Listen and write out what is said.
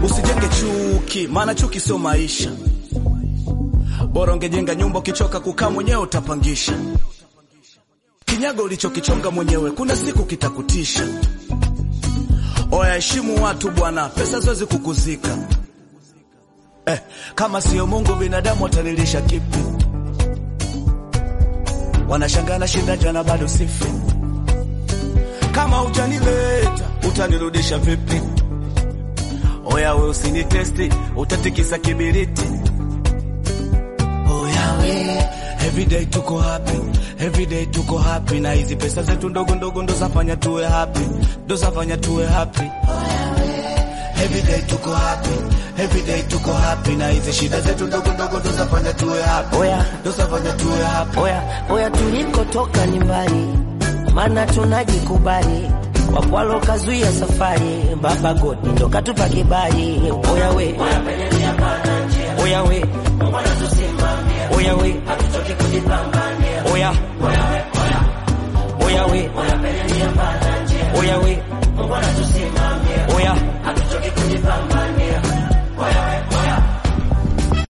Usijenge chuki, maana chuki sio maisha. Bora ungejenga nyumba, ukichoka kukaa mwenyewe utapangisha. Kinyago ulichokichonga mwenyewe kuna siku kitakutisha. Oya, heshimu watu bwana, pesa zoezi kukuzika. Kama sio Mungu binadamu watalilisha kipi? Wanashangana shinda jana bado sifi. Kama utanileta utanirudisha vipi? Oya we usinitesti, utatikisa kibiriti. Oya we, everyday tuko happy, everyday tuko happy. Na hizi pesa zetu ndogo ndogo ndo zafanya tuwe happy, ndo zafanya tuwe happy. Oya we, everyday tuko happy, everyday tuko happy. Na hizi shida zetu ndogo ndogo ndo zafanya tuwe happy, oya ndo zafanya tuwe happy. Oya tulikotoka ni mbali, maana tunajikubali. Wakwalo kazuia safari, Baba God ndo katupa kibali. Oya we, oya we,